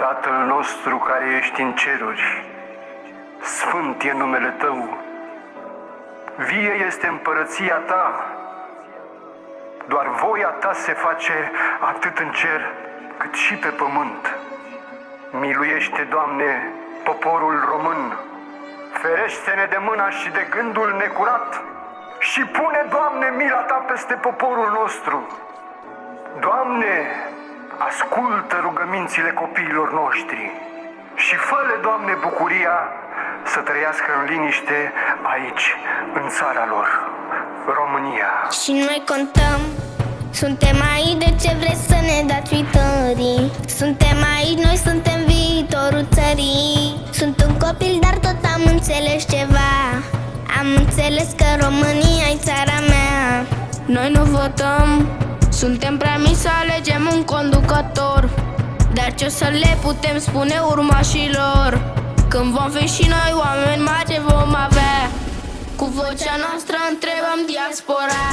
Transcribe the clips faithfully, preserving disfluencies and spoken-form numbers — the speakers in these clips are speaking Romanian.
Tatăl nostru care ești în ceruri, sfânt e numele Tău, vie este împărăția Ta, doar voia Ta se face atât în cer cât și pe pământ. Miluiește, Doamne, poporul român, ferește-ne de mâna și de gândul necurat și pune, Doamne, mila Ta peste poporul nostru. Doamne, ascultă rugămințile copiilor noștri și fă-le, Doamne, bucuria să trăiască în liniște aici, în țara lor, România. Și noi contăm, suntem aici, de ce vreți să ne dați viitorii? Suntem aici, noi suntem viitorul țării. Sunt un copil, dar tot am înțeles ceva. Am înțeles că România e țara mea. Noi nu votăm, suntem prea mici să alegem un conducător, dar ce o să le putem spune urmașilor? Când vom fi și noi oameni mari, ce vom avea? Cu vocea noastră întrebăm diaspora.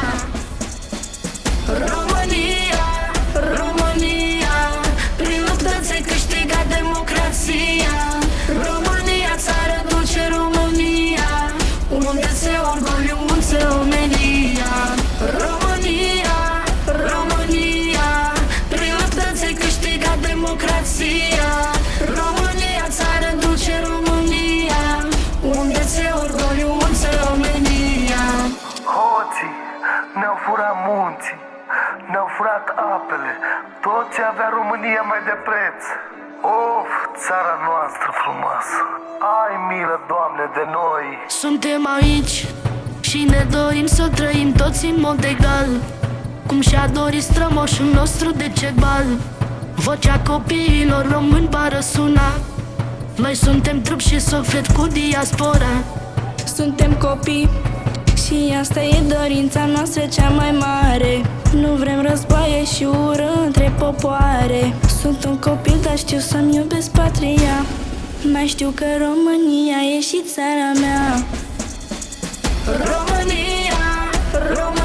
România, România, prin luptă ți-ai câștigat democrația. România, țară dulce, România, unde se orgoliu, unde omenia. România, România, prin luptă ți-ai câștigat democrația. România, țară dulce, România, unde se orgoliu, unde omenia. Hoții ne-au furat munții, ne-au furat apele, tot ce avea România mai de preț. Of, țara noastră frumoasă, ai milă, Doamne, de noi. Suntem aici și ne dorim să trăim toți în mod egal, cum și-a dorit strămoșul nostru Decebal. Vocea copiilor români va răsuna, noi suntem trup și suflet cu diaspora. Suntem copii și asta e dorința noastră cea mai mare. Nu vrem războaie și ură între popoare. Sunt un copil, dar știu să-mi iubesc patria. Mai știu că România e și țara mea. România, România.